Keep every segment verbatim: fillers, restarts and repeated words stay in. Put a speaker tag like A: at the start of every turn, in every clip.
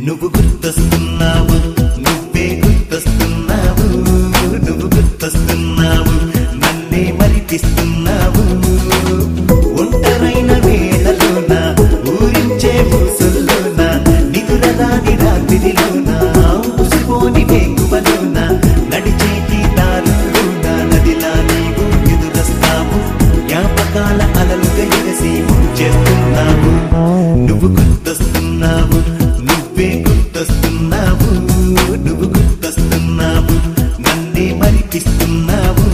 A: నువ్వు గుర్తొస్తున్నావు, నువ్వే గుర్తొస్తున్నావు, నువ్వు గుర్తొస్తున్నావు, నన్నే మరిపిస్తున్నావు. ఒంటరైన వేళలోన ఊరించే ఊసుల్లోన నిదురరాని రాత్రిలోన ఉసిపోని వేకువలోన నడిచేటి దారుల్లోన నదిలా నీవు ఎదురొస్తావు. జ్ఞాపకాల అలలుగా ఎగసి ముంచెస్తున్నావు. నువ్వు గుర్తొస్తున్నావు, నువ్వే గుర్తొస్తున్నావు, నువ్వు గుర్తొస్తున్నావు, నన్నే మరిపిస్తున్నావు.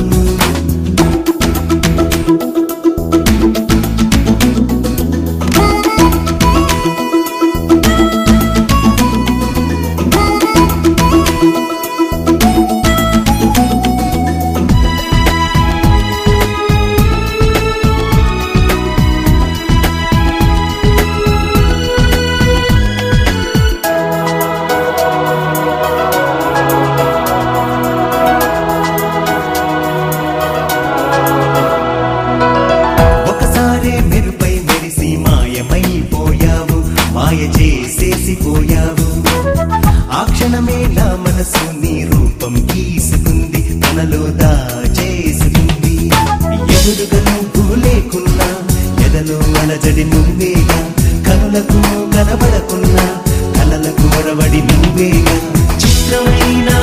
A: మెరుపై మెరిసి మాయమైపోయావు, మాయ చేసేసిపోయావు. ఆ క్షణమే నా మనసు నీ రూపం గీసుకుంది, తనలో దాచేసుకుంది. ఎదురుగా నువ్వు లేకున్నా ఎదలో అలజడి నువ్వేగా, కనులకు కనబడకున్నా కలలకు ఒరవడి నువ్వేగా. చిత్రమైన